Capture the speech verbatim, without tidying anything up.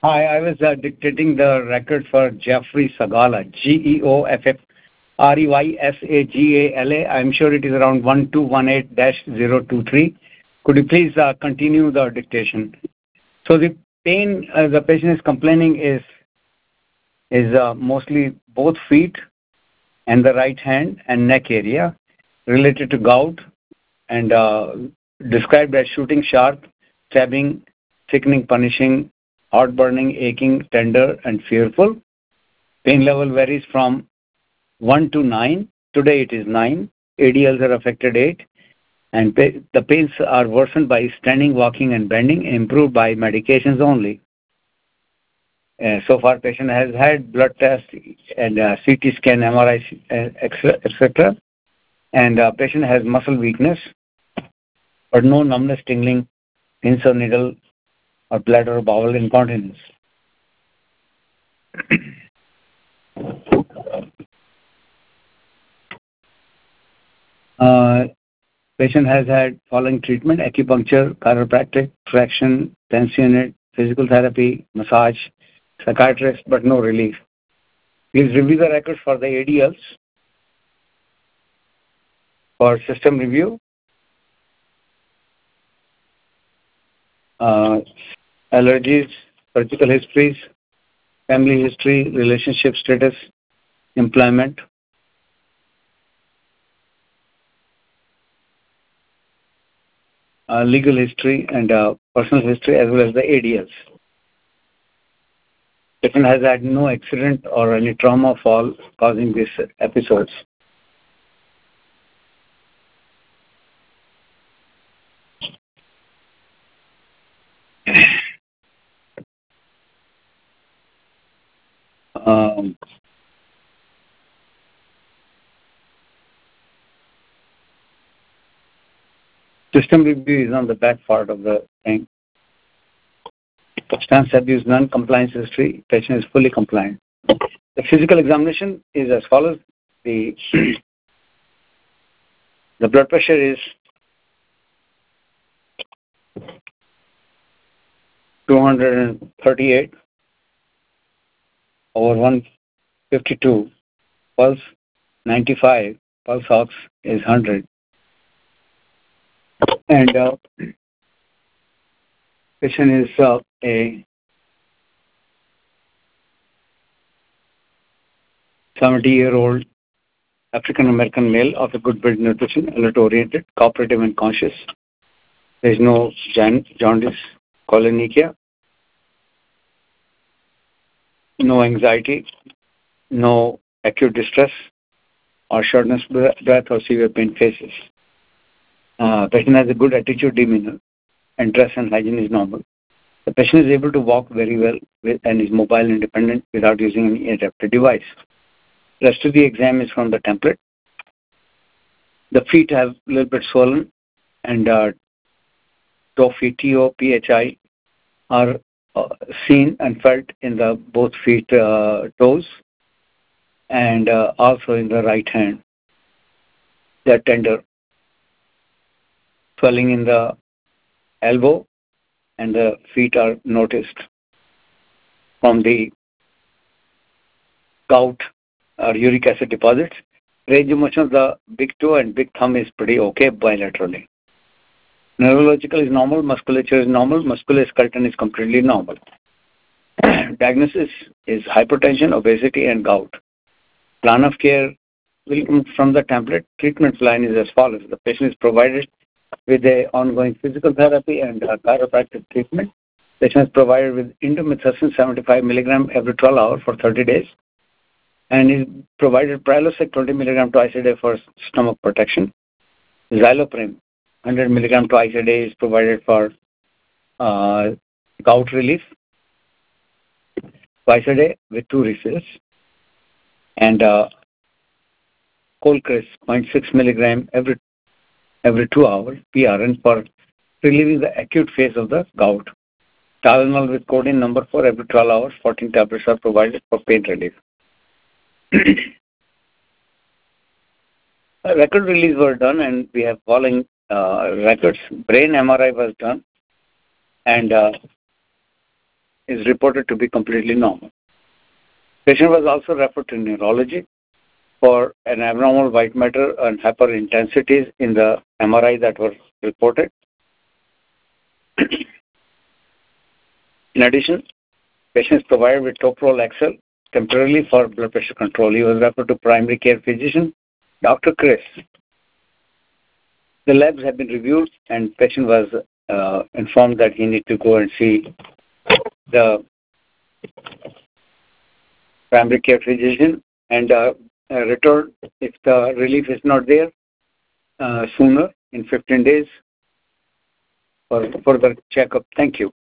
Hi, I was uh, dictating the record for Jeffrey Sagala, G E O F F R E Y S A G A L A. I'm sure it is around one two one eight zero two three. Could you please uh, continue the dictation? So the pain uh, the patient is complaining is is uh, mostly both feet and the right hand and neck area related to gout and uh, described as shooting sharp, stabbing, sickening, punishing, heart burning, aching, tender, and fearful. Pain level varies from one to nine. Today it is nine. A D Ls are affected eight. And pa- the pains are worsened by standing, walking, and bending, improved by medications only. Uh, so far, patient has had blood test and uh, C T scan, M R I, et cetera. And uh, patient has muscle weakness, but no numbness, tingling, pins or needle, or bladder or bowel incontinence. uh, Patient has had following treatment: acupuncture, chiropractic, traction, tension unit, physical therapy, massage, psychiatrist, but no relief. Please review the records for the A D Ls for system review. Uh, Allergies, surgical histories, family history, relationship status, employment, uh, legal history, and uh, personal history, as well as the A D Ls. Patient has had no accident or any trauma fall causing these episodes. Um, System review is on the back part of the thing. Substance abuse, non-compliance history, patient is fully compliant. The physical examination is as follows. The, the blood pressure is two thirty-eight over one fifty-two. Pulse ninety-five. Pulse ox is one hundred. And uh, patient is uh, a seventy-year-old African-American male of a good build, nutrition, alert-oriented, cooperative, and conscious. There is no jaundice, cholinicia, no anxiety, no acute distress or shortness of breath or severe pain faces. Uh, patient has a good attitude, demeanor, and dress and hygiene is normal. The patient is able to walk very well with, and is mobile independent without using any adapted device. Rest of the exam is from the template. The feet have a little bit swollen, and uh, toe feet, T O P H I, are uh, seen and felt in the both feet uh, toes and uh, also in the right hand. They are tender. Swelling in the elbow and the feet are noticed from the gout or uric acid deposits. Range of motion of the big toe and big thumb is pretty okay bilaterally. Neurological is normal, musculature is normal, musculoskeletal is completely normal. Diagnosis is hypertension, obesity, and gout. Plan of care will come from the template. Treatment plan is as follows. The patient is provided with a ongoing physical therapy and uh, chiropractic treatment. Patient is provided with indomethacin seventy-five milligram every twelve hours for thirty days, and is provided Prilosec twenty milligram twice a day for stomach protection. Xyloprim one hundred milligram twice a day is provided for uh, gout relief twice a day with two refills, and uh, Colchris zero point six milligram every every two hours P R N for relieving the acute phase of the gout. Tylenol with codeine number four every twelve hours, fourteen tablets are provided for pain relief. Record release were done, and we have following uh, records. Brain M R I was done, and uh, is reported to be completely normal. Patient was also referred to neurology for an abnormal white matter and hyperintensities in the M R I that were reported. In addition, patients provided with Toprol X L temporarily for blood pressure control. He was referred to primary care physician, Doctor Chris. The labs have been reviewed and patient was uh, informed that he need to go and see the primary care physician and uh, uh, return if the relief is not there uh, sooner in fifteen days for further checkup. Thank you.